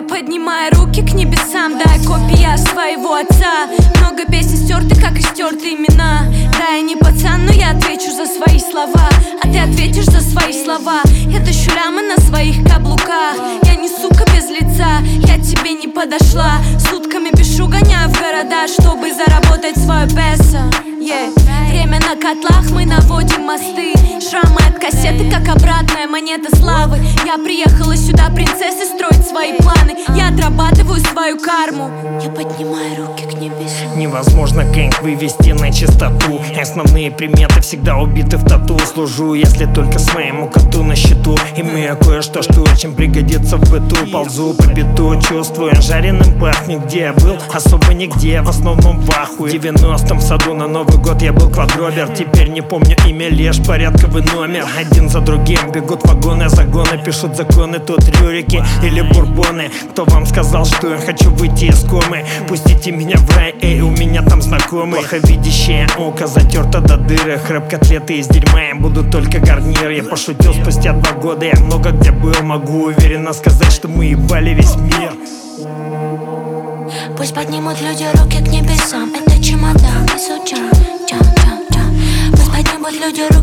Я поднимаю руки к небесам, да, копия своего отца. Много песен стерты, как и стерты имена. Да, я не пацан, но я отвечу за свои слова. А ты ответишь за свои слова. Я тащу лямы на своих каблуках. Я не сука без лица, я тебе не подошла. Сутками пишу, гоняю в города, чтобы заработать свое песо. Время на котлах, мы наводим мосты. Шрамы от кассеты, как обратная монета славы. Я приехала сюда принцессой строить свои планы. Я отрабатываю свою карму. Я поднимаю руки к небесам. Невозможно гэнг вывести на чистоту. Основные приметы всегда убиты в тату. Служу, если только своему коту на счету. Имею кое-что, что очень пригодится в быту. Ползу по биту, чувствую, жареным пахнет. Где я был? Особо нигде, в основном в ахуе. В 90-м в саду на Новый год я был квадробер. Теперь не помню имя, лишь порядковый номер. Один за другим бегут вагоны, загоны. Пишут законы, тут рюрики или бурбоны. Кто вам сказал, что я хочу выйти из комы? Пустите меня в рай, эй, у меня там знакомый. Плоховидящее око затерто до дыры. Хрэп-котлеты из дерьма, я буду только гарнир. Я пошутил спустя 2 года, я много где был. Могу уверенно сказать, что мы ебали весь мир. Пусть поднимут люди руки к небесам. Это чемодан, и сучан, чан. Пусть поднимут люди руки